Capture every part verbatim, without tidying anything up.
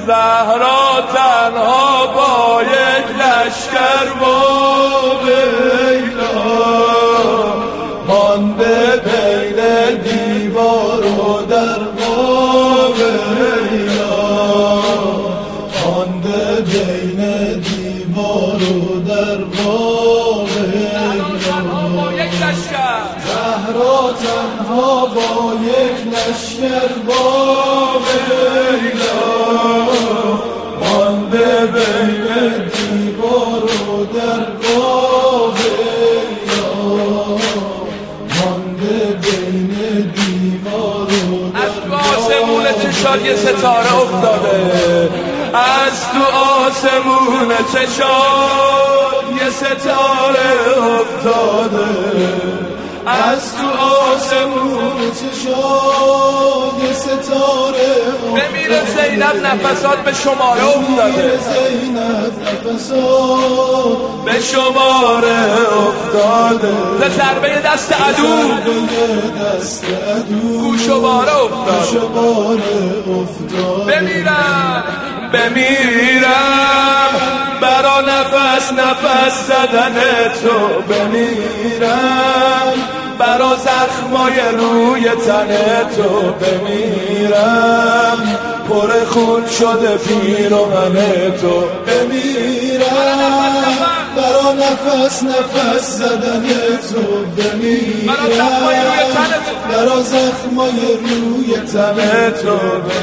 زهرا تنها با یک لشکر با لیلا مانده بین دیوار و در با لیلا مانده بین دیوار و در با لیلا زهرا تنها با یک لشکر با لیلا مانده بین دیوار و در با لیلا مانده بین دیوار و در از تو آسمون چشات یه ستاره افتاده از تو آسمون چشات یه ستاره افتاده از تو آسمون چشات یه ستاره افتاده بمیره زینب نفسات به شماره افتاده زینب نفسات به شماره افتاده به ضربه دست عدو دست عدو گوشواره افتاده بمیرم بمیرم برا نفس نفس زدن تو بمیرم برا زخمای روی تن تو بمیرم پر خون شده پیراهن تو بمیرم برا نفس نفس زدن تو بمیرم برا زخمای روی تن تو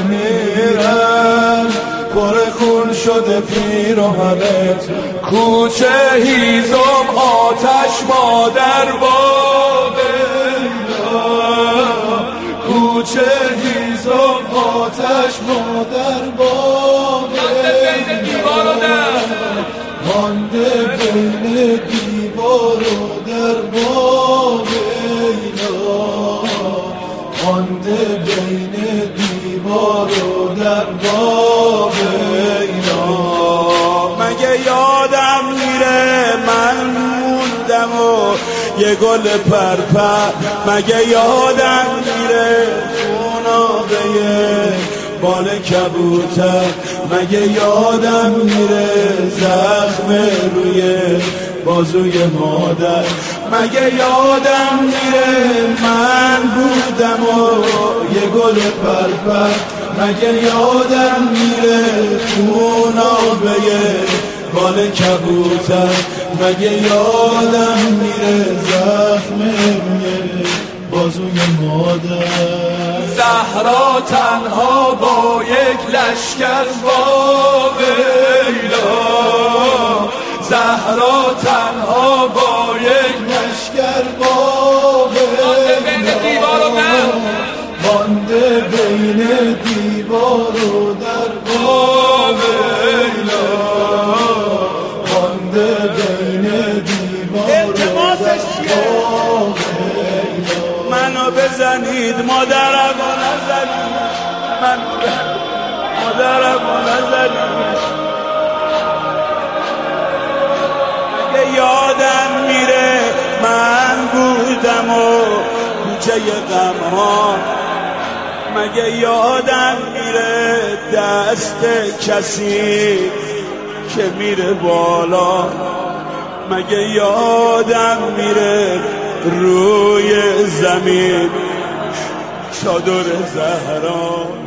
بمیرم پر خون شده پیراهن تو کوچه هیزم آتش مادر با لیلا کوچه هیزم آتش مادر با لیلا مانده بین دیوار و در با لیلا مانده بین دیوار و در با لیلا مگه یادم میره من موندم و یه گل پرپر مگه یادم میره خونابه بال کبوتر مگه یادم میره زخم روی بازوی مادر مگه یادم میره من بودم و یه گل پرپر مگه یادم میره خونابه بال کبوتر مگه یادم میره زخم روی بازوی مادر زهرا تنها با یک لشکر با لیلا زهرا تنها با یک لشکر با لیلا مانده بین دیوار و در با لیلا مانده بین دیوار و در با منو بزنید مادرمو نزنید من مادرمو نزنید مگه یادم میره من بودم و کوچه غمها مگه یادم میره دست کسی که میره بالا مگه یادم میره روی زمین چادر زهرا